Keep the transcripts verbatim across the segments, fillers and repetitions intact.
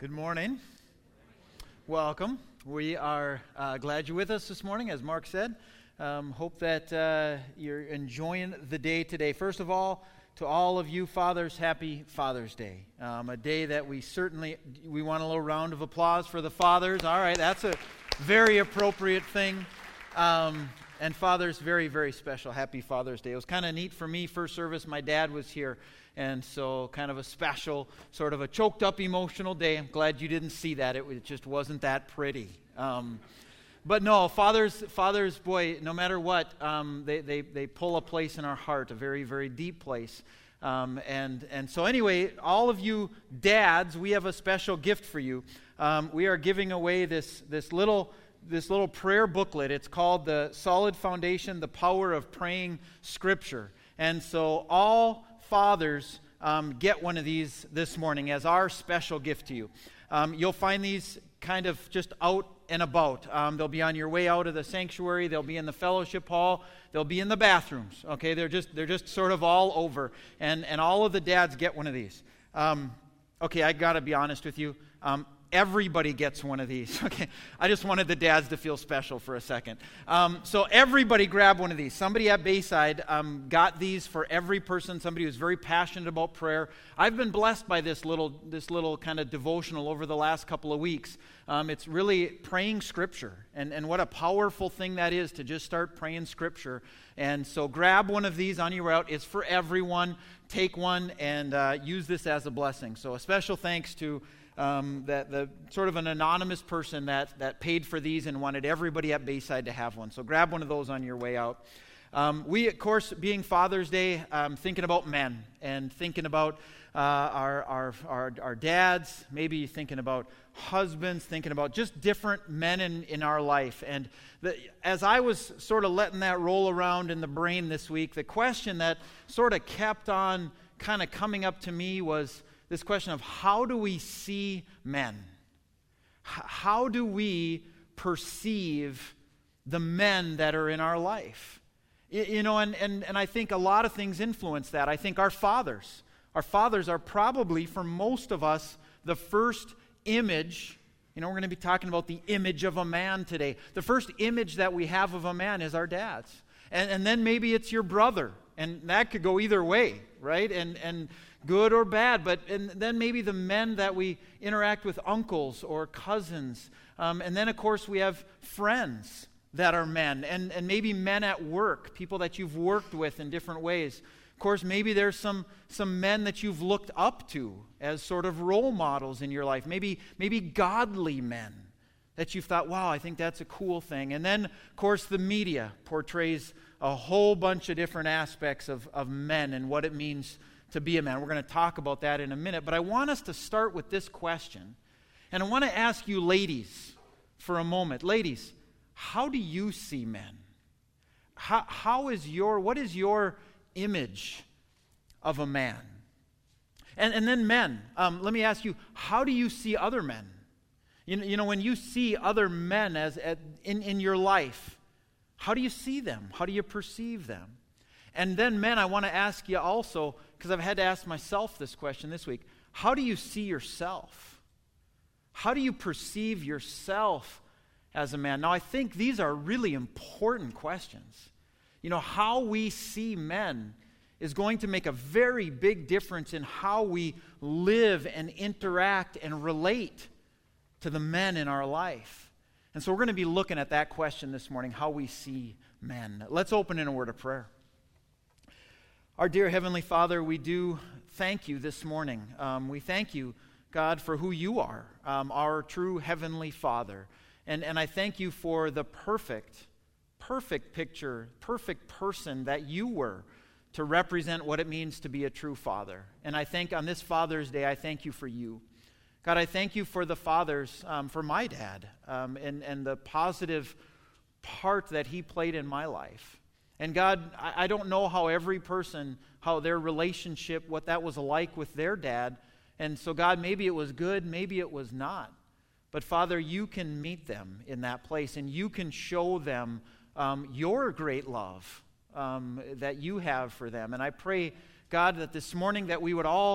Good morning. Welcome. We are uh, glad you're with us this morning, as Mark said. Um, hope that uh, you're enjoying the day today. First of all, to all of you fathers, happy Father's Day. Um, a day that we certainly, we want a little round of applause for the fathers. All right, that's a very appropriate thing. Um, and fathers, very, very special. Happy Father's Day. It was kind of neat for me. First service, my dad was here. And so kind of a special, sort of a choked up emotional day. I'm glad you didn't see that. It, it just wasn't that pretty. Um, but no, fathers, fathers, boy, no matter what, um, they, they, they pull a place in our heart, a very, very deep place. Um, and, and so anyway, all of you dads, we have a special gift for you. Um, we are giving away this, this little... this little prayer booklet. It's called The Solid Foundation, The Power of Praying Scripture. And so all fathers um, get one of these this morning as our special gift to you. Um, you'll find these kind of just out and about. Um, they'll be on your way out of the sanctuary. They'll be in the fellowship hall. They'll be in the bathrooms. Okay, they're just they're just sort of all over. And and all of the dads get one of these. Um, okay, I got to be honest with you. Um, Everybody gets one of these. Okay, I just wanted the dads to feel special for a second. Um, so everybody grab one of these. Somebody at Bayside um, got these for every person. Somebody who's very passionate about prayer. I've been blessed by this little, this little kind of devotional over the last couple of weeks. Um, it's really praying Scripture, and and what a powerful thing that is to just start praying Scripture. And so grab one of these on your way out. It's for everyone. Take one and uh, use this as a blessing. So a special thanks to. Um, that the sort of an anonymous person that, that paid for these and wanted everybody at Bayside to have one. So grab one of those on your way out. Um, we, of course, being Father's Day, um, thinking about men and thinking about uh, our, our our our dads, maybe thinking about husbands, thinking about just different men in, in our life. And the, as I was sort of letting that roll around in the brain this week, the question that sort of kept on kind of coming up to me was this question of how do we see men? H- how do we perceive the men that are in our life? Y- you know, and, and, and I think a lot of things influence that. I think our fathers, our fathers are probably, for most of us, the first image. You know, we're going to be talking about the image of a man today. The first image that we have of a man is our dads. And, and then maybe it's your brother. And that could go either way, right? And and good or bad, but and then maybe the men that we interact with, uncles or cousins. Um, and then, of course, we have friends that are men, and, and maybe men at work, people that you've worked with in different ways. Of course, maybe there's some, some men that you've looked up to as sort of role models in your life, maybe, maybe godly men that you've thought, wow, I think that's a cool thing. And then, of course, the media portrays a whole bunch of different aspects of, of men and what it means to be a man. We're going to talk about that in a minute, but I want us to start with this question, and I want to ask you ladies for a moment. Ladies, how do you see men? How, how is your, what is your image of a man? And, and then men, um, let me ask you, how do you see other men? You know, you know when you see other men as, as in, in your life, how do you see them? How do you perceive them? And then men, I want to ask you also, because I've had to ask myself this question this week, how do you see yourself? How do you perceive yourself as a man? Now, I think these are really important questions. You know, how we see men is going to make a very big difference in how we live and interact and relate to the men in our life. And so we're going to be looking at that question this morning, how we see men. Let's open in a word of prayer. Our dear Heavenly Father, we do thank you this morning. Um, we thank you, God, for who you are, um, our true Heavenly Father. And, and I thank you for the perfect, perfect picture, perfect person that you were to represent what it means to be a true father. And I think on this Father's Day, I thank you for you. God, I thank you for the fathers, um, for my dad, um, and, and the positive part that he played in my life. And God, I don't know how every person, how their relationship, what that was like with their dad. And so God, maybe it was good, maybe it was not. But Father, you can meet them in that place, and you can show them um, your great love um, that you have for them. And I pray, God, that this morning that we would all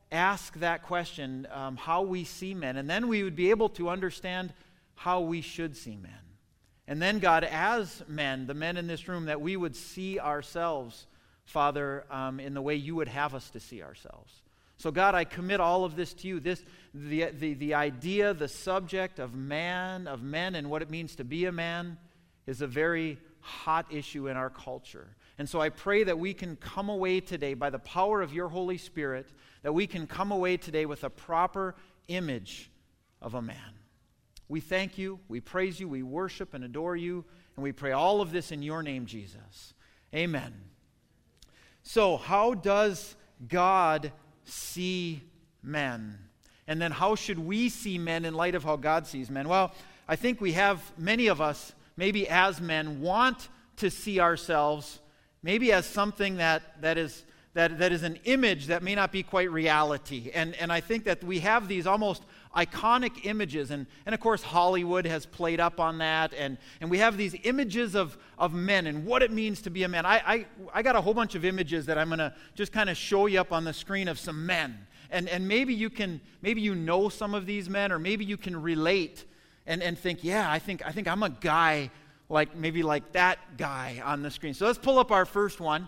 ask that question, um, how we see men, and then we would be able to understand how we should see men. And then, God, as men, the men in this room, that we would see ourselves, Father, um, in the way you would have us to see ourselves. So, God, I commit all of this to you. This, the, the, the idea, the subject of man, of men, and what it means to be a man is a very hot issue in our culture. And so I pray that we can come away today by the power of your Holy Spirit, that we can come away today with a proper image of a man. We thank you, we praise you, we worship and adore you, and we pray all of this in your name, Jesus. Amen. So, how does God see men? And then how should we see men in light of how God sees men? Well, I think we have, many of us, maybe as men, want to see ourselves maybe as something that, that is that, that is an image that may not be quite reality. And, and I think that we have these almost iconic images, and, and of course Hollywood has played up on that, and, and we have these images of, of men and what it means to be a man. I, I, I got a whole bunch of images that I'm going to just kind of show you up on the screen of some men. And, and maybe you can, maybe you know some of these men, or maybe you can relate and, and think, yeah, I think, I think I'm a guy like, maybe like that guy on the screen. So let's pull up our first one.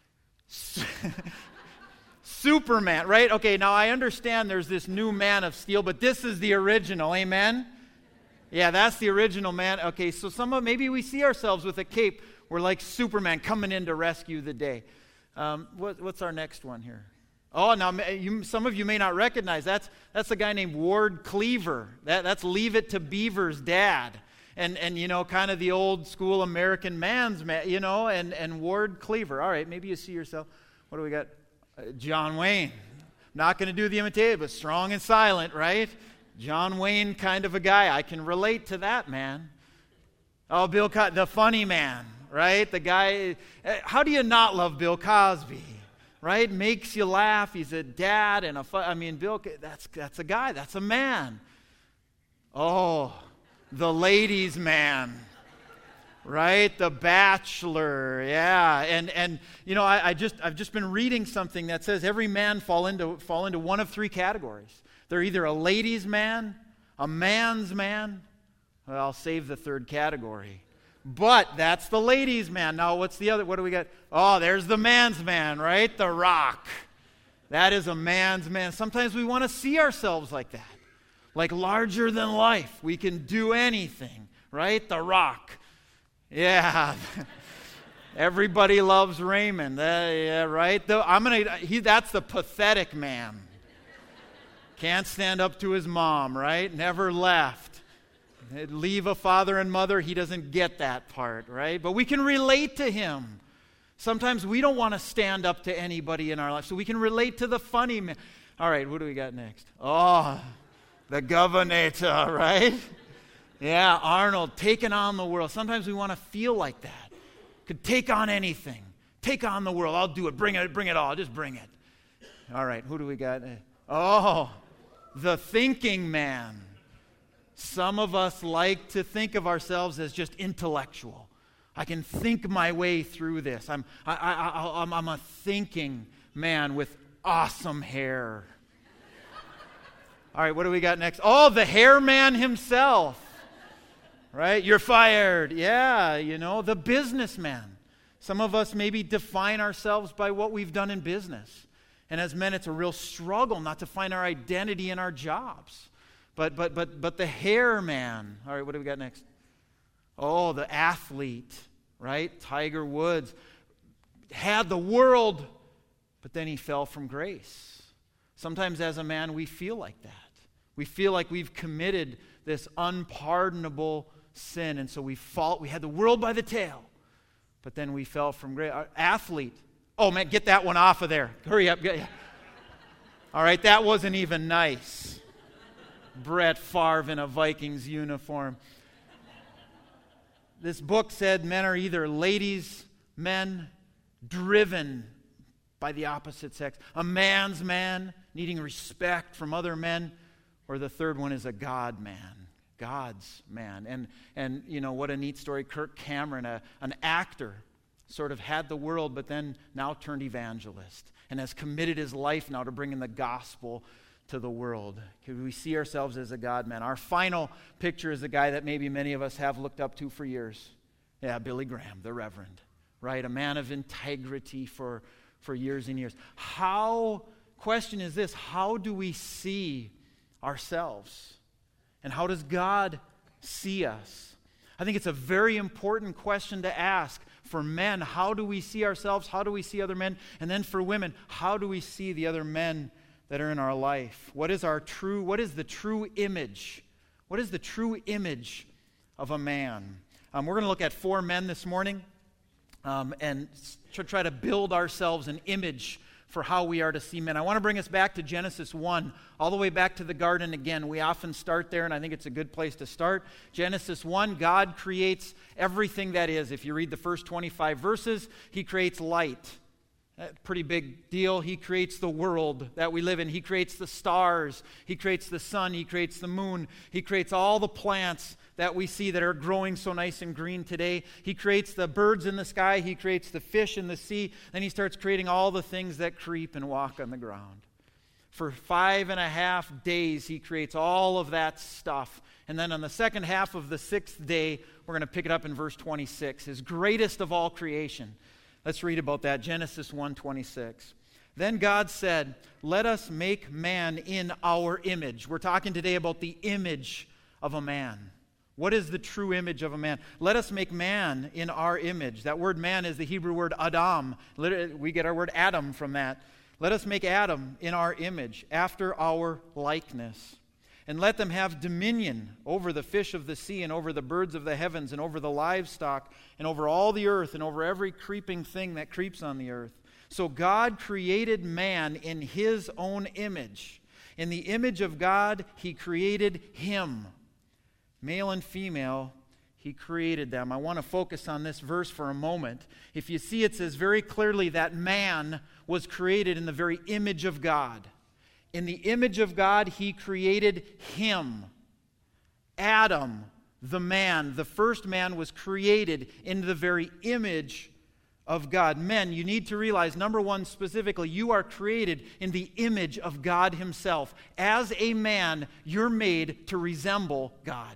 Superman, right? Okay, now I understand there's this new Man of Steel, but this is the original, amen? Yeah, that's the original man. Okay, so some of, maybe we see ourselves with a cape. We're like Superman coming in to rescue the day. Um, what, what's our next one here? Oh, now you, some of you may not recognize, that's that's a guy named Ward Cleaver. That, that's Leave It to Beaver's dad. And, and you know, kind of the old school American man's man, you know, and, and Ward Cleaver. All right, maybe you see yourself. What do we got? Uh, John Wayne. Not going to do the imitated, but strong and silent, right? John Wayne kind of a guy. I can relate to that, man. Oh, Bill Cosby, the funny man, right? The guy. How do you not love Bill Cosby, right? Makes you laugh. He's a dad and a fun, I mean, Bill, that's, that's a guy. That's a man. Oh, the ladies' man, right? The Bachelor, yeah. And and you know, I, I just I've just been reading something that says every man fall into fall into one of three categories. They're either a ladies' man, a man's man. Well, I'll save the third category. But that's the ladies' man. Now, what's the other? What do we got? Oh, there's the man's man, right? The Rock. That is a man's man. Sometimes we want to see ourselves like that. Like larger than life. We can do anything, right? The Rock. Yeah. Everybody loves Raymond. Uh, yeah, right? The, I'm gonna. He. That's the pathetic man. Can't stand up to his mom, right? Never left. Leave a father and mother. He doesn't get that part, right? But we can relate to him. Sometimes we don't want to stand up to anybody in our life, so we can relate to the funny man. All right, what do we got next? Oh. The governor, right? Yeah, Arnold, taking on the world. Sometimes we want to feel like that. Could take on anything. Take on the world. I'll do it. Bring it. Bring it all. Just bring it. All right, who do we got? Oh, the thinking man. Some of us like to think of ourselves as just intellectual. I can think my way through this. I'm, I, I, I, I'm, I'm a thinking man with awesome hair. All right, what do we got next? Oh, the hair man himself, right? You're fired. Yeah, you know, the businessman. Some of us maybe define ourselves by what we've done in business. And as men, it's a real struggle not to find our identity in our jobs. But but but but the hair man. All right, what do we got next? Oh, the athlete, right? Tiger Woods had the world, but then he fell from grace. Sometimes as a man, we feel like that. We feel like we've committed this unpardonable sin, and so we fall. We had the world by the tail, but then we fell from grace. Our athlete. Oh, man, get that one off of there. Hurry up. Get, all right, that wasn't even nice. Brett Favre in a Vikings uniform. This book said men are either ladies, men, driven by the opposite sex. A man's man, needing respect from other men. Or the third one is a God man. God's man. And, and you know, what a neat story. Kirk Cameron, a, an actor, sort of had the world, but then now turned evangelist and has committed his life now to bringing the gospel to the world. Could we see ourselves as a God-man? Our final picture is the guy that maybe many of us have looked up to for years. Yeah, Billy Graham, the Reverend, right? A man of integrity for, for years and years. How, question is this, how do we see ourselves? And how does God see us? I think it's a very important question to ask. For men, how do we see ourselves? How do we see other men? And then for women, how do we see the other men that are in our life? What is our true, what is the true image? What is the true image of a man? Um, we're going to look at four men this morning um, and to try to build ourselves an image for how we are to see men. I want to bring us back to Genesis one, all the way back to the garden again. We often start there, and I think it's a good place to start. Genesis one, God creates everything that is. If you read the first twenty-five verses, he creates light. Pretty big deal. He creates the world that we live in. He creates the stars. He creates the sun. He creates the moon. He creates all the plants that we see that are growing so nice and green today. He creates the birds in the sky. He creates the fish in the sea. Then he starts creating all the things that creep and walk on the ground. For five and a half days, he creates all of that stuff. And then on the second half of the sixth day, we're going to pick it up in verse twenty-six, his greatest of all creation. Let's read about that, Genesis one twenty-six. Then God said, "Let us make man in our image." We're talking today about the image of a man. What is the true image of a man? Let us make man in our image. That word man is the Hebrew word Adam. We get our word Adam from that. Let us make Adam in our image, after our likeness. And let them have dominion over the fish of the sea and over the birds of the heavens and over the livestock and over all the earth and over every creeping thing that creeps on the earth. So God created man in his own image. In the image of God, he created him. Male and female, he created them. I want to focus on this verse for a moment. If you see, it says very clearly that man was created in the very image of God. In the image of God, he created him. Adam, the man, the first man, was created in the very image of God. Men, you need to realize, number one, specifically, you are created in the image of God himself. As a man, you're made to resemble God.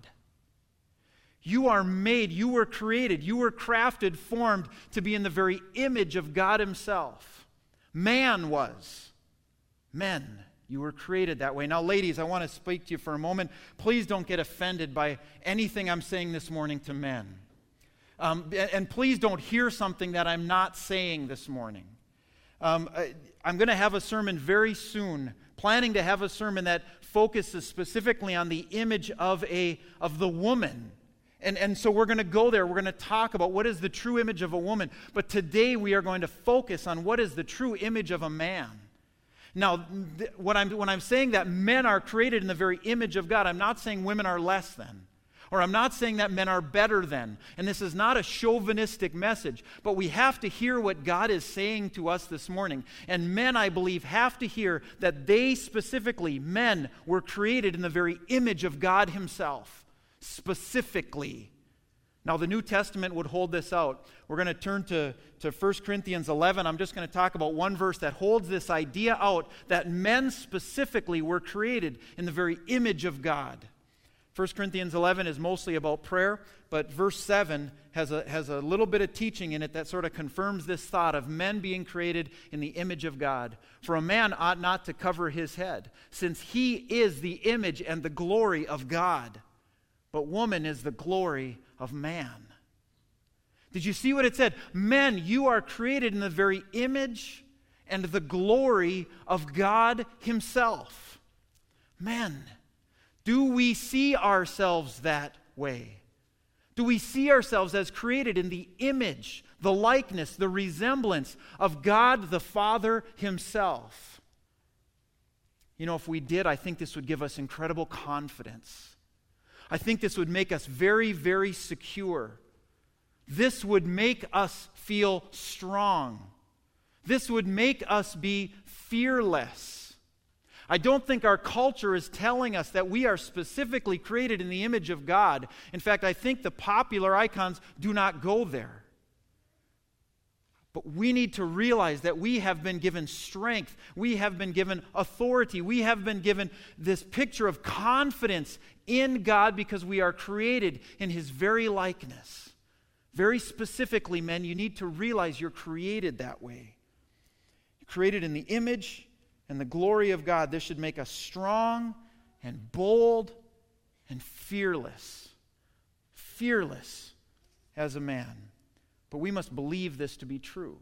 You are made, you were created, you were crafted, formed to be in the very image of God himself. Man was. Men. You were created that way. Now, ladies, I want to speak to you for a moment. Please don't get offended by anything I'm saying this morning to men. Um, and please don't hear something that I'm not saying this morning. Um, I, I'm going to have a sermon very soon, planning to have a sermon that focuses specifically on the image of, a, of the woman. And, and so we're going to go there. We're going to talk about what is the true image of a woman. But today we are going to focus on what is the true image of a man. Now, th- when, I'm, when I'm saying that men are created in the very image of God, I'm not saying women are less than. Or I'm not saying that men are better than. And this is not a chauvinistic message. But we have to hear what God is saying to us this morning. And men, I believe, have to hear that they specifically, men, were created in the very image of God himself. Specifically. Now, the New Testament would hold this out. We're going to turn to, to First Corinthians eleven. I'm just going to talk about one verse that holds this idea out that men specifically were created in the very image of God. First Corinthians eleven is mostly about prayer, but verse seven has a, has a little bit of teaching in it that sort of confirms this thought of men being created in the image of God. For a man ought not to cover his head, since he is the image and the glory of God. But woman is the glory of man. Did you see what it said? Men, you are created in the very image and the glory of God himself. Men, do we see ourselves that way? Do we see ourselves as created in the image, the likeness, the resemblance of God the Father himself? You know, if we did, I think this would give us incredible confidence. I think this would make us very, very secure. This would make us feel strong. This would make us be fearless. I don't think our culture is telling us that we are specifically created in the image of God. In fact, I think the popular icons do not go there. But we need to realize that we have been given strength. We have been given authority. We have been given this picture of confidence in God because we are created in His very likeness. Very specifically, men, you need to realize you're created that way. You're created in the image and the glory of God. This should make us strong and bold and fearless. Fearless as a man. But we must believe this to be true.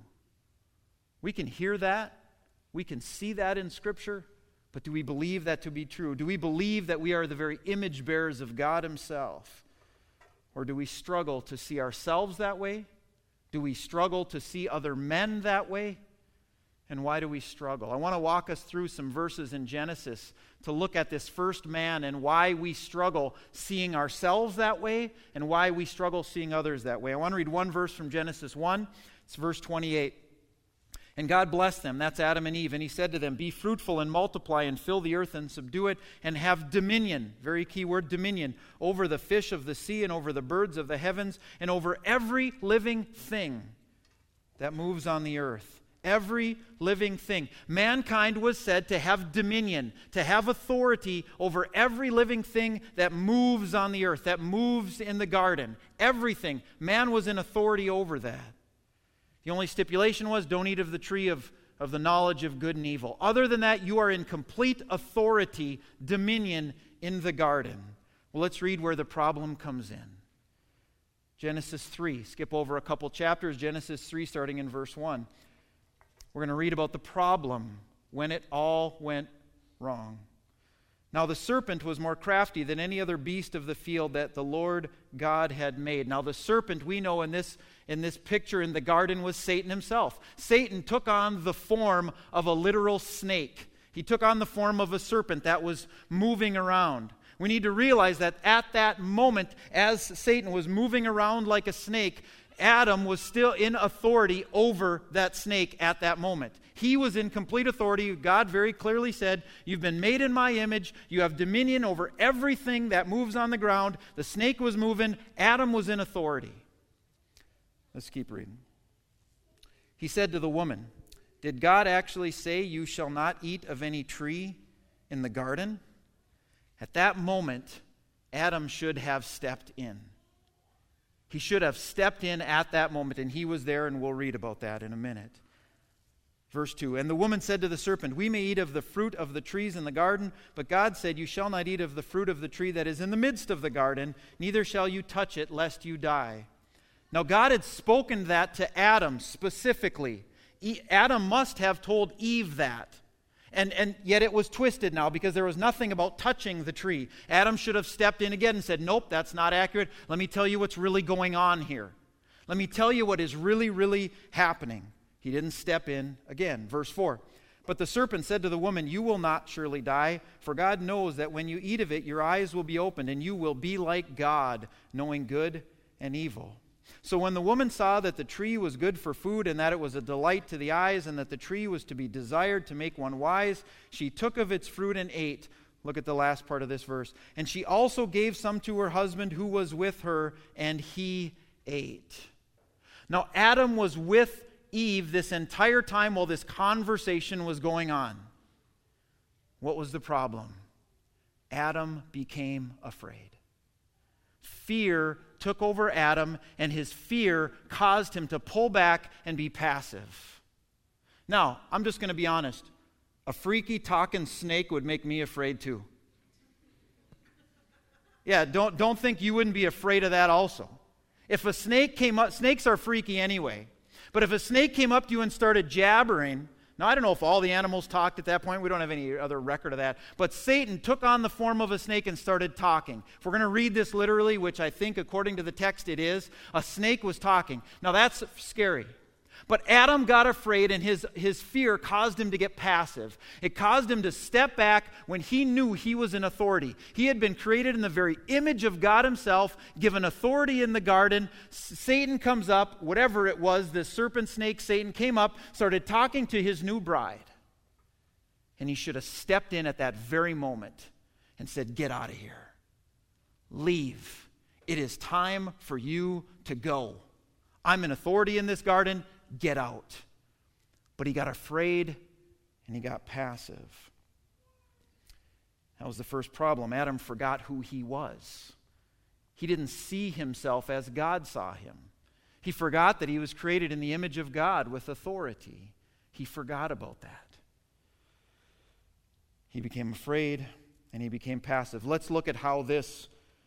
We can hear that. We can see that in Scripture. But do we believe that to be true? Do we believe that we are the very image bearers of God Himself? Or do we struggle to see ourselves that way? Do we struggle to see other men that way? And why do we struggle? I want to walk us through some verses in Genesis to look at this first man and why we struggle seeing ourselves that way and why we struggle seeing others that way. I want to read one verse from Genesis one. It's verse twenty-eight. And God blessed them, that's Adam and Eve, and He said to them, be fruitful and multiply and fill the earth and subdue it and have dominion, very key word, dominion, over the fish of the sea and over the birds of the heavens and over every living thing that moves on the earth. Every living thing. Mankind was said to have dominion, to have authority over every living thing that moves on the earth, that moves in the garden. Everything. Man was in authority over that. The only stipulation was, don't eat of the tree of, of the knowledge of good and evil. Other than that, you are in complete authority, dominion in the garden. Well, let's read where the problem comes in. Genesis three. Skip over a couple chapters. Genesis three, starting in verse one. We're going to read about the problem when it all went wrong. Now the serpent was more crafty than any other beast of the field that the Lord God had made. Now the serpent, we know in this, in this picture in the garden, was Satan himself. Satan took on the form of a literal snake. He took on the form of a serpent that was moving around. We need to realize that at that moment, as Satan was moving around like a snake, Adam was still in authority over that snake at that moment. He was in complete authority. God very clearly said, you've been made in my image. You have dominion over everything that moves on the ground. The snake was moving. Adam was in authority. Let's keep reading. He said to the woman, did God actually say you shall not eat of any tree in the garden? At that moment, Adam should have stepped in. He should have stepped in at that moment, and he was there, and we'll read about that in a minute. Verse two, and the woman said to the serpent, we may eat of the fruit of the trees in the garden, but God said, you shall not eat of the fruit of the tree that is in the midst of the garden, neither shall you touch it, lest you die. Now God had spoken that to Adam specifically. Adam must have told Eve that. And, and yet it was twisted now because there was nothing about touching the tree. Adam should have stepped in again and said, nope, that's not accurate. Let me tell you what's really going on here. Let me tell you what is really, really happening. He didn't step in again. Verse four. But the serpent said to the woman, you will not surely die, for God knows that when you eat of it, your eyes will be opened, and you will be like God, knowing good and evil. So when the woman saw that the tree was good for food, and that it was a delight to the eyes, and that the tree was to be desired to make one wise, she took of its fruit and ate. Look at the last part of this verse. And she also gave some to her husband who was with her, and he ate. Now Adam was with Eve this entire time while this conversation was going on. What was the problem? Adam became afraid. Fear took over Adam, and his fear caused him to pull back and be passive. Now, I'm just going to be honest. A freaky talking snake would make me afraid too. Yeah, don't, don't think you wouldn't be afraid of that also. If a snake came up, snakes are freaky anyway. But if a snake came up to you and started jabbering, now I don't know if all the animals talked at that point. We don't have any other record of that. But Satan took on the form of a snake and started talking. If we're going to read this literally, which I think according to the text it is, a snake was talking. Now that's scary. But Adam got afraid, and his, his fear caused him to get passive. It caused him to step back when he knew he was in authority. He had been created in the very image of God himself, given authority in the garden. S- Satan comes up, whatever it was, this serpent snake, Satan came up, started talking to his new bride. And he should have stepped in at that very moment and said, get out of here. Leave. It is time for you to go. I'm in authority in this garden. get out. But he got afraid and he got passive. That was the first problem. Adam forgot who he was. He didn't see himself as God saw him. He forgot that he was created in the image of God with authority. He forgot about that. He became afraid and he became passive. Let's look at how this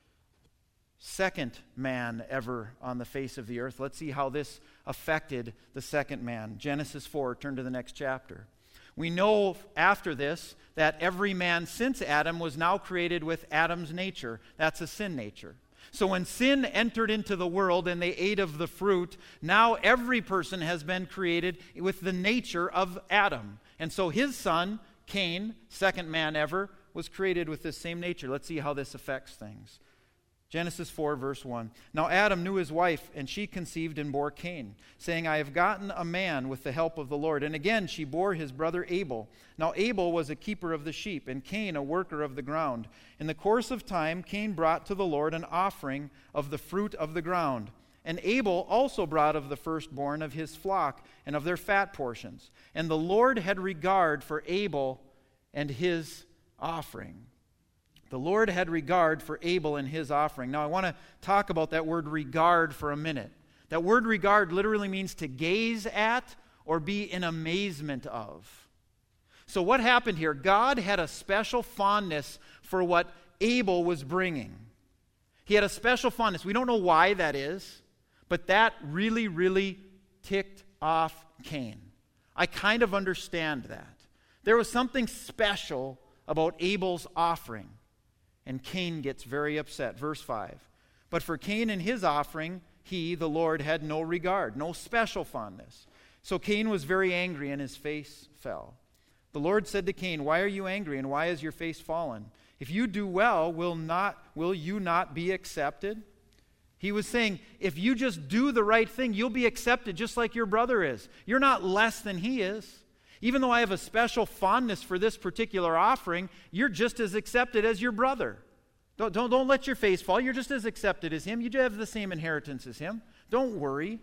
second man ever on the face of the earth, let's see how this affected the second man. Genesis four, turn to the next chapter. We know after this that every man since Adam was now created with Adam's nature. That's a sin nature. So when sin entered into the world and they ate of the fruit, now every person has been created with the nature of Adam. And so his son, Cain, second man ever, was created with this same nature. Let's see how this affects things. Genesis four, verse one. Now Adam knew his wife, and she conceived and bore Cain, saying, I have gotten a man with the help of the Lord. And again she bore his brother Abel. Now Abel was a keeper of the sheep, and Cain a worker of the ground. In the course of time, Cain brought to the Lord an offering of the fruit of the ground. And Abel also brought of the firstborn of his flock and of their fat portions. And the Lord had regard for Abel and his offering. The Lord had regard for Abel and his offering. Now I want to talk about that word regard for a minute. That word regard literally means to gaze at or be in amazement of. So what happened here? God had a special fondness for what Abel was bringing. He had a special fondness. We don't know why that is, but that really, really ticked off Cain. I kind of understand that. There was something special about Abel's offering. And Cain gets very upset. Verse five. But for Cain and his offering, he, the Lord, had no regard, no special fondness. So Cain was very angry and his face fell. The Lord said to Cain, why are you angry and why is your face fallen? If you do well, will not will you not be accepted? He was saying, if you just do the right thing, you'll be accepted just like your brother is. You're not less than he is. Even though I have a special fondness for this particular offering, you're just as accepted as your brother. Don't, don't, don't let your face fall. You're just as accepted as him. You have the same inheritance as him. Don't worry.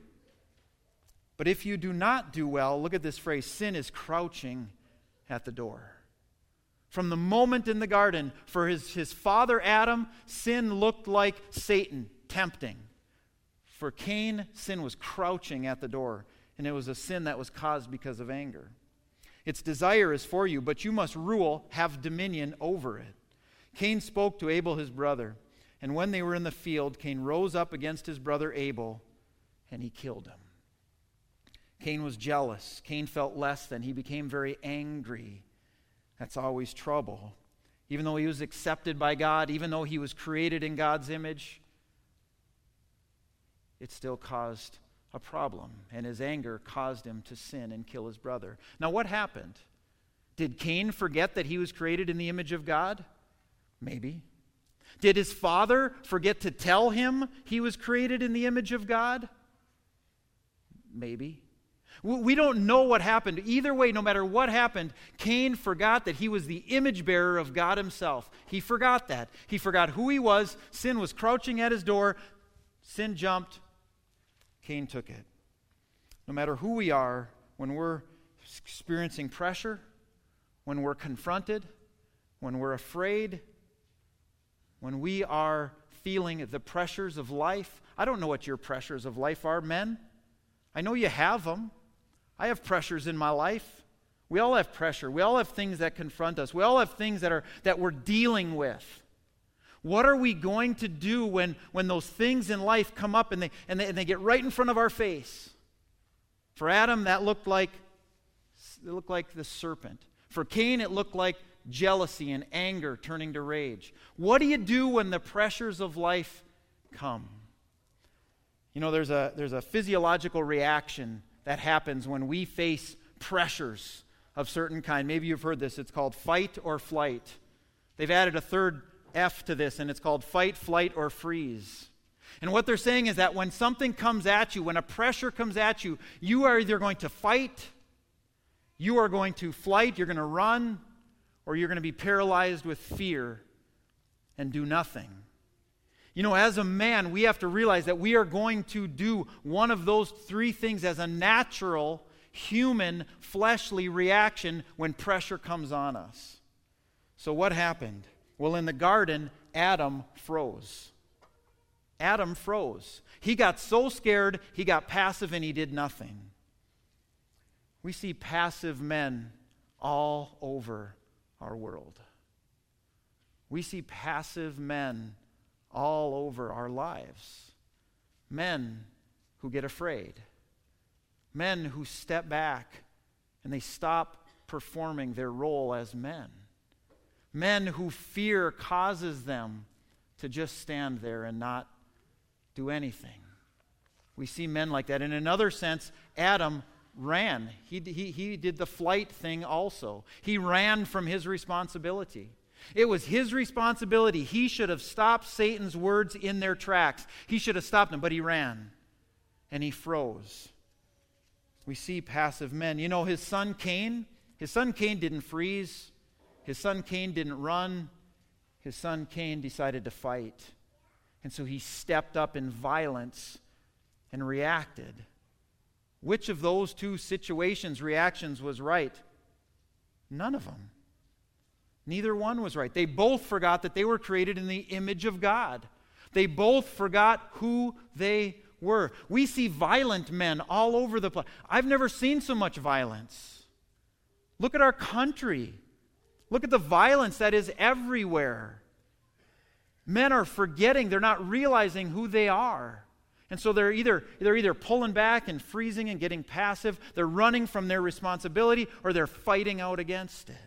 But if you do not do well, look at this phrase, sin is crouching at the door. From the moment in the garden, for his, his father Adam, sin looked like Satan, tempting. For Cain, sin was crouching at the door, and it was a sin that was caused because of anger. Its desire is for you, but you must rule, have dominion over it. Cain spoke to Abel his brother, and when they were in the field, Cain rose up against his brother Abel, and he killed him. Cain was jealous. Cain felt less than. He became very angry. That's always trouble. Even though he was accepted by God, even though he was created in God's image, it still caused a problem, and his anger caused him to sin and kill his brother. Now, what happened? Did Cain forget that he was created in the image of God? Maybe. Did his father forget to tell him he was created in the image of God? Maybe. We don't know what happened. Either way, no matter what happened, Cain forgot that he was the image bearer of God himself. He forgot that. He forgot who he was. Sin was crouching at his door. Sin jumped. Cain took it. No matter who we are, when we're experiencing pressure, when we're confronted, when we're afraid, when we are feeling the pressures of life. I don't know what your pressures of life are, men. I know you have them. I have pressures in my life. We all have pressure. We all have things that confront us. We all have things that are that we're dealing with. What are we going to do when, when those things in life come up and they, and, they, and they get right in front of our face? For Adam, that looked like, it looked like the serpent. For Cain, it looked like jealousy and anger turning to rage. What do you do when the pressures of life come? You know, there's a, there's a physiological reaction that happens when we face pressures of certain kind. Maybe you've heard this. It's called fight or flight. They've added a third F to this, and it's called fight, flight, or freeze. And what they're saying is that when something comes at you, when a pressure comes at you, you are either going to fight, you are going to flight, you're going to run, or you're going to be paralyzed with fear and do nothing. You know, as a man, we have to realize that we are going to do one of those three things as a natural, human, fleshly reaction when pressure comes on us. So what happened? Well, in the garden, Adam froze. Adam froze. He got so scared, he got passive, and he did nothing. We see passive men all over our world. We see passive men all over our lives. Men who get afraid. Men who step back and they stop performing their role as men. Men who fear causes them to just stand there and not do anything. We see men like that. In another sense, Adam ran. He, he, he did the flight thing also. He ran from his responsibility. It was his responsibility. He should have stopped Satan's words in their tracks. He should have stopped them, but he ran. And he froze. We see passive men. You know, his son Cain, his son Cain didn't freeze. His son Cain didn't run. His son Cain decided to fight. And so he stepped up in violence and reacted. Which of those two situations, reactions, was right? None of them. Neither one was right. They both forgot that they were created in the image of God. They both forgot who they were. We see violent men all over the place. I've never seen so much violence. Look at our country. Look at the violence that is everywhere. Men are forgetting, they're not realizing who they are. And so they're either, they're either pulling back and freezing and getting passive, they're running from their responsibility, or they're fighting out against it.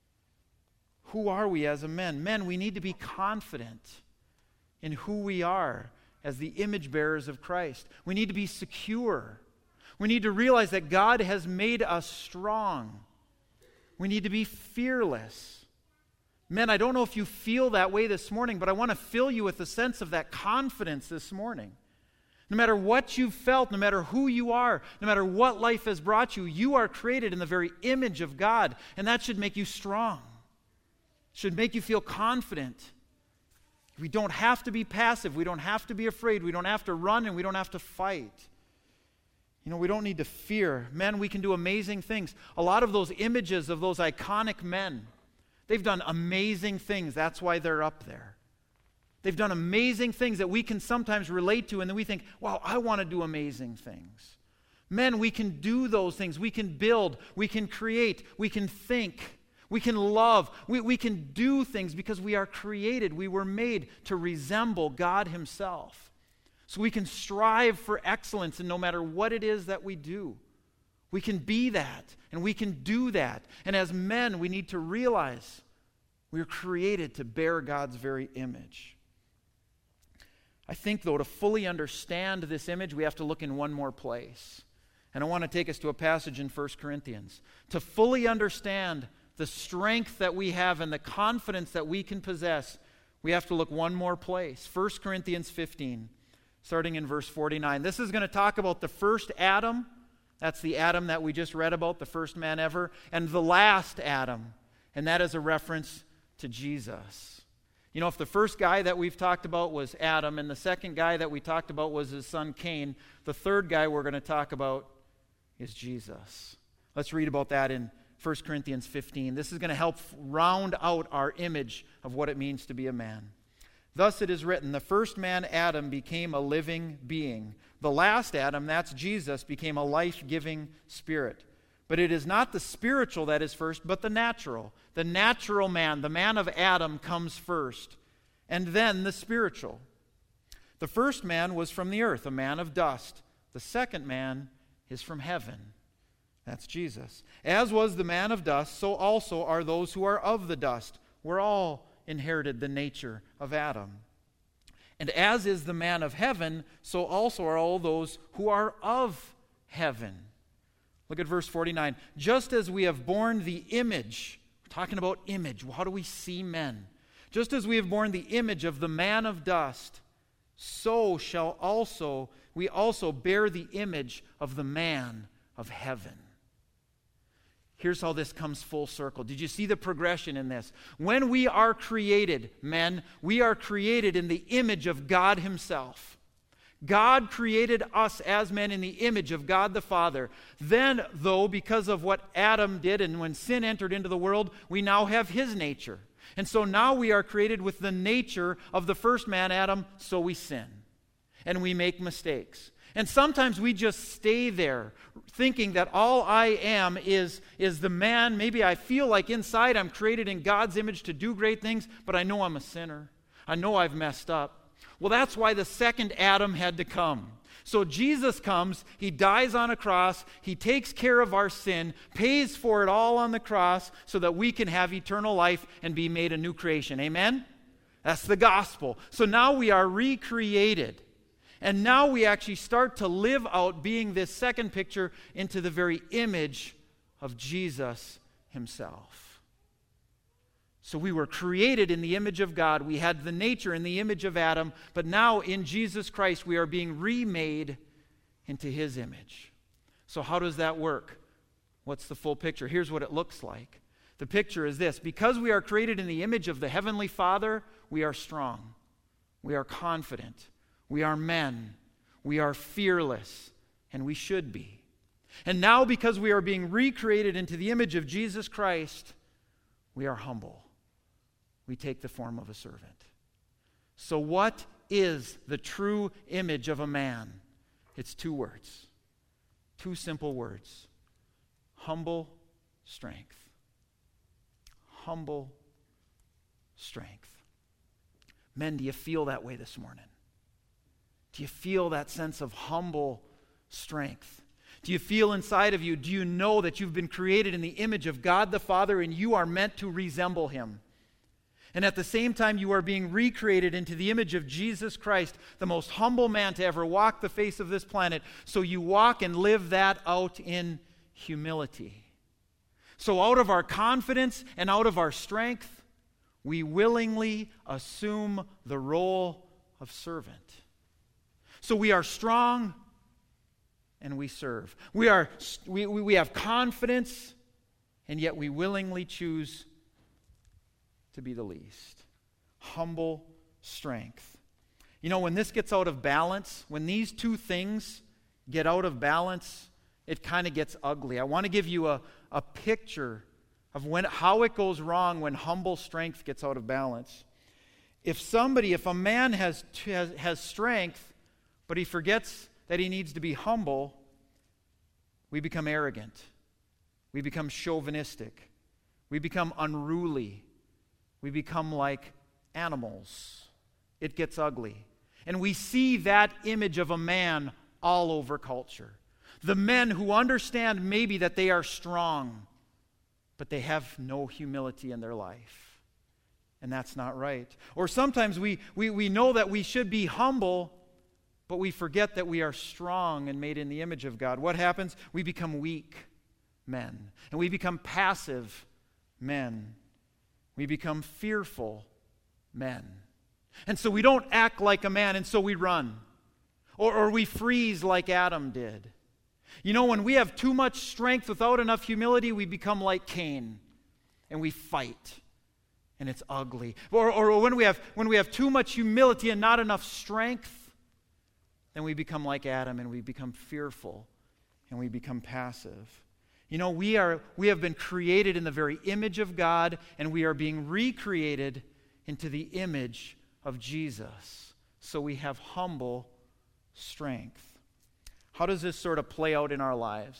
Who are we as a men? Men, we need to be confident in who we are as the image bearers of Christ. We need to be secure. We need to realize that God has made us strong. We need to be fearless. Men, I don't know if you feel that way this morning, but I want to fill you with a sense of that confidence this morning. No matter what you've felt, no matter who you are, no matter what life has brought you, you are created in the very image of God, and that should make you strong. Should make you feel confident. We don't have to be passive. We don't have to be afraid. We don't have to run, and we don't have to fight. You know, we don't need to fear. Men, we can do amazing things. A lot of those images of those iconic men, they've done amazing things. That's why they're up there. They've done amazing things that we can sometimes relate to, and then we think, wow, I want to do amazing things. Men, we can do those things. We can build. We can create. We can think. We can love. We, we can do things because we are created. We were made to resemble God Himself. So we can strive for excellence in no matter what it is that we do. We can be that, and we can do that. And as men, we need to realize we are created to bear God's very image. I think, though, to fully understand this image, we have to look in one more place. And I want to take us to a passage in First Corinthians. To fully understand the strength that we have and the confidence that we can possess, we have to look one more place. First Corinthians fifteen, starting in verse forty-nine. This is going to talk about the first Adam. That's the Adam that we just read about, the first man ever. And the last Adam. And that is a reference to Jesus. You know, if the first guy that we've talked about was Adam, and the second guy that we talked about was his son Cain, the third guy we're going to talk about is Jesus. Let's read about that in First Corinthians fifteen. This is going to help round out our image of what it means to be a man. Thus it is written, the first man, Adam, became a living being. The last Adam, that's Jesus, became a life-giving spirit. But it is not the spiritual that is first, but the natural. The natural man, the man of Adam, comes first, and then the spiritual. The first man was from the earth, a man of dust. The second man is from heaven. That's Jesus. As was the man of dust, so also are those who are of the dust. We're all inherited the nature of Adam. And as is the man of heaven, so also are all those who are of heaven. Look at verse forty-nine. Just as we have borne the image, we're talking about image. How do we see men? Just as we have borne the image of the man of dust, so shall also we also bear the image of the man of heaven. here's how this comes full circle. Did you see the progression in this? When we are created, men, we are created in the image of God himself. God created us as men in the image of God the Father. Then, though, because of what Adam did and when sin entered into the world, we now have his nature. And so now we are created with the nature of the first man, Adam, so we sin. And we make mistakes. And sometimes we just stay there thinking that all I am is, is the man. Maybe I feel like inside I'm created in God's image to do great things, but I know I'm a sinner. I know I've messed up. Well, that's why the second Adam had to come. So Jesus comes, he dies on a cross, he takes care of our sin, pays for it all on the cross so that we can have eternal life and be made a new creation. Amen? That's the gospel. So now we are recreated. And now we actually start to live out being this second picture into the very image of Jesus himself. So we were created in the image of God. We had the nature in the image of Adam. But now in Jesus Christ, we are being remade into his image. So how does that work? What's the full picture? Here's what it looks like. The picture is this. Because we are created in the image of the Heavenly Father, we are strong. We are confident. We are men. We are fearless. And we should be. And now because we are being recreated into the image of Jesus Christ, we are humble. We take the form of a servant. So what is the true image of a man? It's two words. Two simple words. Humble strength. Humble strength. Men, do you feel that way this morning? Do you feel that sense of humble strength? Do you feel inside of you, do you know that you've been created in the image of God the Father and you are meant to resemble him? And at the same time, you are being recreated into the image of Jesus Christ, the most humble man to ever walk the face of this planet. So you walk and live that out in humility. So out of our confidence and out of our strength, we willingly assume the role of servant. So we are strong and we serve. We are we, we have confidence, and yet we willingly choose to be the least. Humble strength. You know, when this gets out of balance, when these two things get out of balance, it kind of gets ugly. I want to give you a, a picture of when how it goes wrong when humble strength gets out of balance. If somebody, if a man has, has, has strength, but he forgets that he needs to be humble, we become arrogant. We become chauvinistic. We become unruly. We become like animals. It gets ugly. And we see that image of a man all over culture. The men who understand maybe that they are strong, but they have no humility in their life. And that's not right. Or sometimes we, we, we know that we should be humble, but we forget that we are strong and made in the image of God. What happens? We become weak men. And we become passive men. We become fearful men. And so we don't act like a man, and so we run. Or, or we freeze like Adam did. You know, when we have too much strength without enough humility, we become like Cain, and we fight, and it's ugly. Or, or when we have when we have too much humility and not enough strength, then we become like Adam, and we become fearful, and we become passive. You know, we are we have been created in the very image of God, and we are being recreated into the image of Jesus. So we have humble strength. How does this sort of play out in our lives?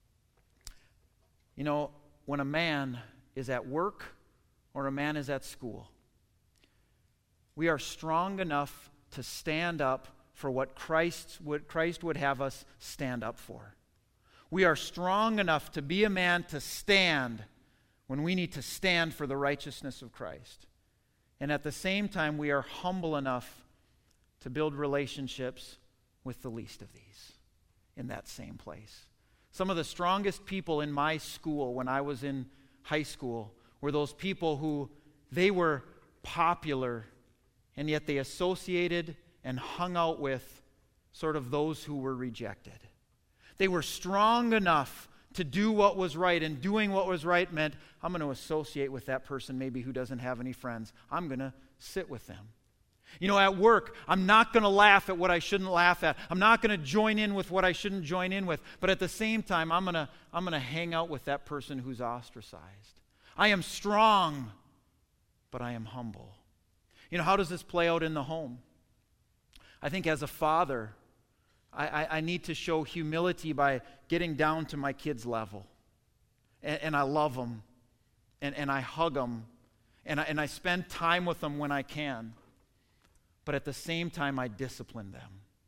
You know, when a man is at work or a man is at school, we are strong enough to stand up for what Christ would, Christ would have us stand up for. We are strong enough to be a man to stand when we need to stand for the righteousness of Christ. And at the same time, we are humble enough to build relationships with the least of these in that same place. Some of the strongest people in my school when I was in high school were those people who they were popular, and yet they associated and hung out with sort of those who were rejected. They were strong enough to do what was right, and doing what was right meant I'm going to associate with that person maybe who doesn't have any friends. I'm going to sit with them. You know, at work, I'm not going to laugh at what I shouldn't laugh at. I'm not going to join in with what I shouldn't join in with. But at the same time, I'm going to I'm going to hang out with that person who's ostracized. I am strong, but I am humble. You know, how does this play out in the home? I think as a father, I, I, I need to show humility by getting down to my kids' level. And, and I love them. And, and I hug them. And I, and I spend time with them when I can. But at the same time, I discipline them.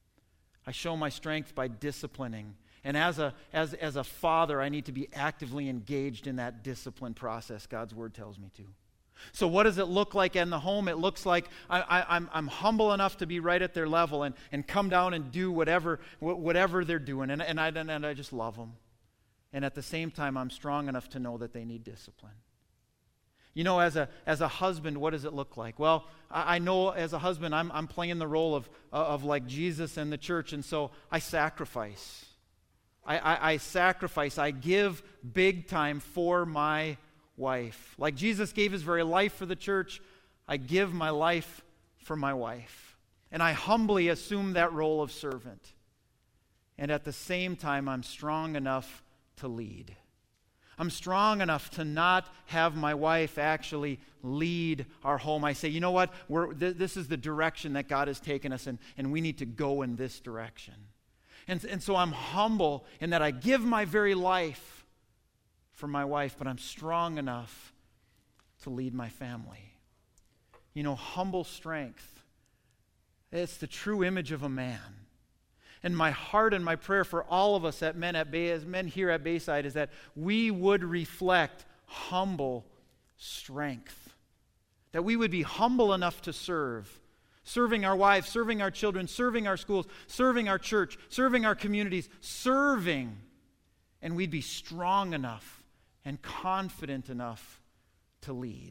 I show my strength by disciplining. And as a, as, as a father, I need to be actively engaged in that discipline process, God's word tells me to. So what does it look like in the home? It looks like I, I, I'm, I'm humble enough to be right at their level and, and come down and do whatever, whatever they're doing. And, and, I, and I just love them. And at the same time, I'm strong enough to know that they need discipline. You know, as a as a husband, what does it look like? Well, I, I know as a husband, I'm I'm playing the role of uh, of like Jesus and the church, and so I sacrifice. I, I I sacrifice. I give big time for my wife. Like Jesus gave his very life for the church, I give my life for my wife. And I humbly assume that role of servant. And at the same time, I'm strong enough to lead. I'm strong enough to not have my wife actually lead our home. I say, you know what? We're, th- this is the direction that God has taken us in, and we need to go in this direction. And, and so I'm humble in that I give my very life for my wife, but I'm strong enough to lead my family. You know, humble strength, it's the true image of a man. And my heart and my prayer for all of us at men, at Bay, as men here at Bayside is that we would reflect humble strength. That we would be humble enough to serve. Serving our wives, serving our children, serving our schools, serving our church, serving our communities, serving. And we'd be strong enough and confident enough to lead.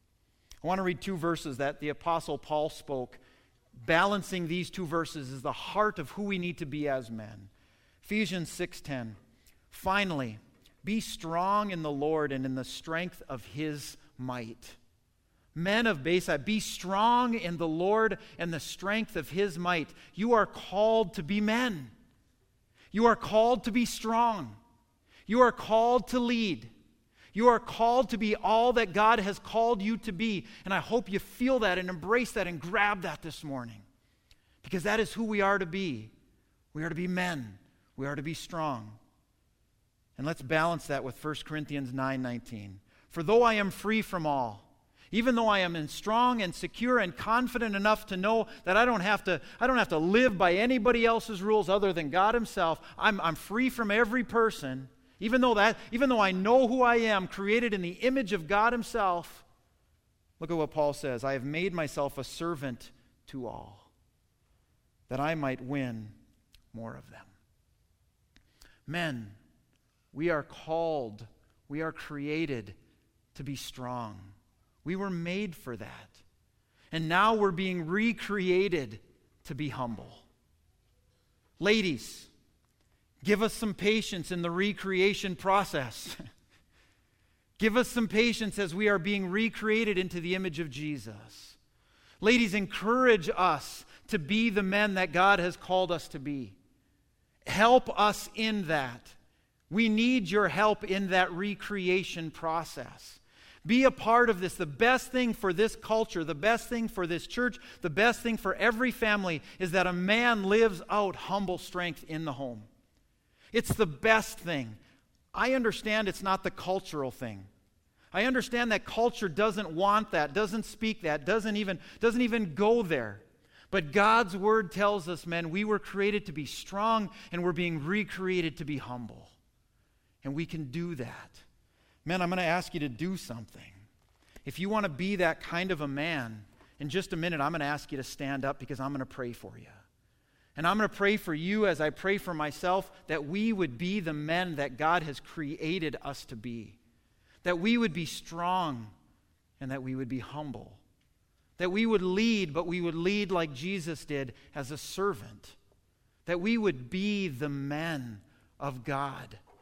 I want to read two verses that the Apostle Paul spoke. Balancing these two verses is the heart of who we need to be as men. Ephesians six ten. Finally, be strong in the Lord and in the strength of his might. Men of Bayside, be strong in the Lord and the strength of his might. You are called to be men. You are called to be strong. You are called to lead. You are called to be all that God has called you to be. And I hope you feel that and embrace that and grab that this morning. Because that is who we are to be. We are to be men. We are to be strong. And let's balance that with First Corinthians nine nineteen. For though I am free from all, even though I am in strong and secure and confident enough to know that I don't have to, I don't have to live by anybody else's rules other than God himself, I'm, I'm free from every person. Even though that, even though I know who I am, created in the image of God himself, look at what Paul says. I have made myself a servant to all, that I might win more of them. Men, we are called, we are created to be strong. We were made for that. And now we're being recreated to be humble. Ladies, give us some patience in the recreation process. Give us some patience as we are being recreated into the image of Jesus. Ladies, encourage us to be the men that God has called us to be. Help us in that. We need your help in that recreation process. Be a part of this. The best thing for this culture, the best thing for this church, the best thing for every family is that a man lives out humble strength in the home. It's the best thing. I understand it's not the cultural thing. I understand that culture doesn't want that, doesn't speak that, doesn't even, doesn't even go there. But God's word tells us, men, we were created to be strong and we're being recreated to be humble. And we can do that. Men, I'm going to ask you to do something. If you want to be that kind of a man, in just a minute, I'm going to ask you to stand up because I'm going to pray for you. And I'm going to pray for you as I pray for myself that we would be the men that God has created us to be. That we would be strong and that we would be humble. That we would lead, but we would lead like Jesus did as a servant. That we would be the men of God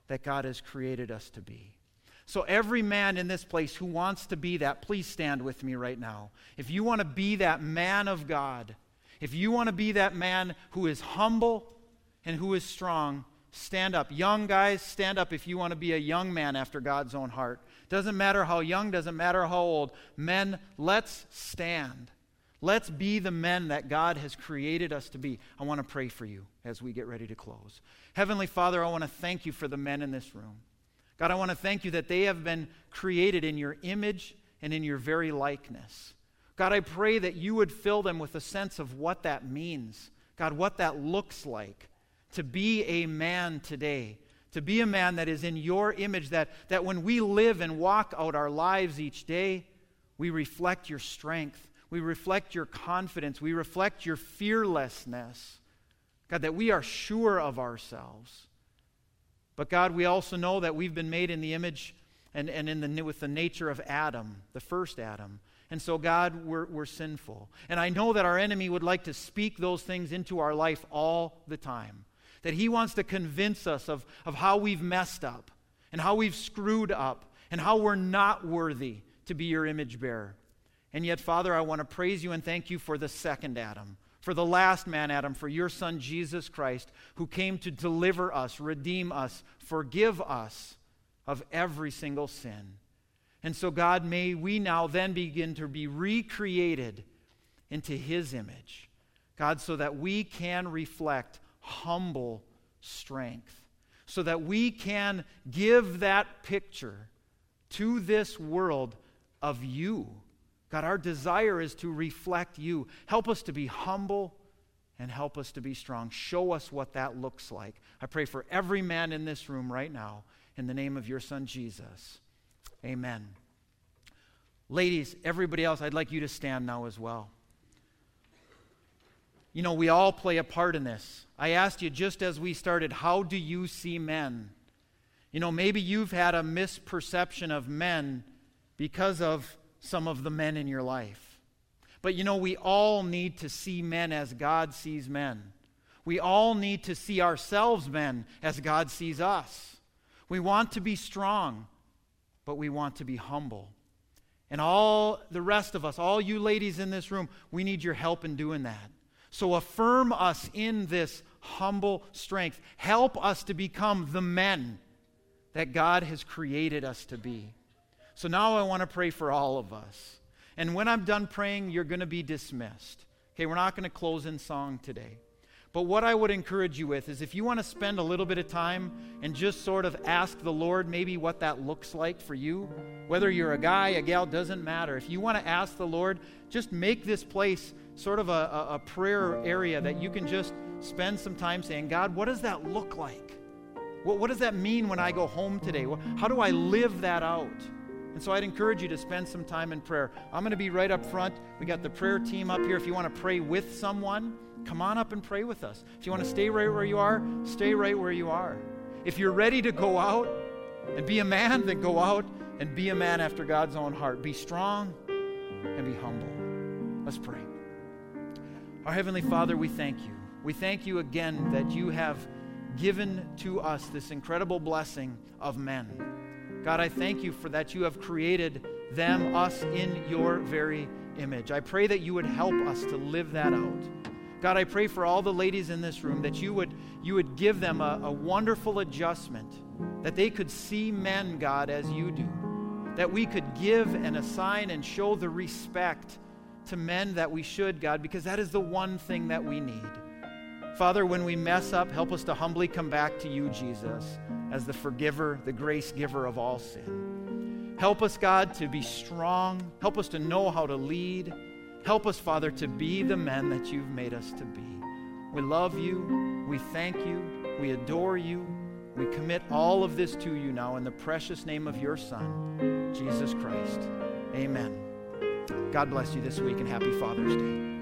that God has created us to be. So every man in this place who wants to be that, please stand with me right now. If you want to be that man of God, if you want to be that man who is humble and who is strong, stand up. Young guys, stand up if you want to be a young man after God's own heart. Doesn't matter how young, doesn't matter how old. Men, let's stand. Let's be the men that God has created us to be. I want to pray for you as we get ready to close. Heavenly Father, I want to thank you for the men in this room. God, I want to thank you that they have been created in your image and in your very likeness. God, I pray that you would fill them with a sense of what that means. God, what that looks like to be a man today, to be a man that is in your image, that, that when we live and walk out our lives each day, we reflect your strength, we reflect your confidence, we reflect your fearlessness. God, that we are sure of ourselves. But God, we also know that we've been made in the image and, and in the, with the nature of Adam, the first Adam. And so, God, we're, we're sinful. And I know that our enemy would like to speak those things into our life all the time. That he wants to convince us of, of how we've messed up and how we've screwed up and how we're not worthy to be your image bearer. And yet, Father, I want to praise you and thank you for the second Adam, for the last man, Adam, for your Son, Jesus Christ, who came to deliver us, redeem us, forgive us of every single sin. And so, God, may we now then begin to be recreated into his image, God, so that we can reflect humble strength, so that we can give that picture to this world of you. God, our desire is to reflect you. Help us to be humble and help us to be strong. Show us what that looks like. I pray for every man in this room right now in the name of your Son, Jesus. Amen. Ladies, everybody else, I'd like you to stand now as well. You know, we all play a part in this. I asked you just as we started, how do you see men? You know, maybe you've had a misperception of men because of some of the men in your life. But you know, we all need to see men as God sees men. We all need to see ourselves men as God sees us. We want to be strong, but we want to be humble. And all the rest of us, all you ladies in this room, we need your help in doing that. So affirm us in this humble strength. Help us to become the men that God has created us to be. So now I want to pray for all of us. And when I'm done praying, you're going to be dismissed. Okay, we're not going to close in song today. But what I would encourage you with is if you want to spend a little bit of time and just sort of ask the Lord maybe what that looks like for you, whether you're a guy, a gal, doesn't matter. If you want to ask the Lord, just make this place sort of a, a, a prayer area that you can just spend some time saying, God, what does that look like? What, what does that mean when I go home today? How do I live that out? And so I'd encourage you to spend some time in prayer. I'm going to be right up front. We got the prayer team up here. If you want to pray with someone, come on up and pray with us. If you want to stay right where you are, stay right where you are. If you're ready to go out and be a man, then go out and be a man after God's own heart. Be strong and be humble. Let's pray. Our Heavenly Father, we thank you. We thank you again that you have given to us this incredible blessing of men. God, I thank you for that you have created them, us, in your very image. I pray that you would help us to live that out. God, I pray for all the ladies in this room that you would, you would give them a, a wonderful adjustment, that they could see men, God, as you do, that we could give and assign and show the respect to men that we should, God, because that is the one thing that we need. Father, when we mess up, help us to humbly come back to you, Jesus, as the forgiver, the grace giver of all sin. Help us, God, to be strong. Help us to know how to lead. Help us, Father, to be the men that you've made us to be. We love you. We thank you. We adore you. We commit all of this to you now in the precious name of your Son, Jesus Christ. Amen. God bless you this week and happy Father's Day.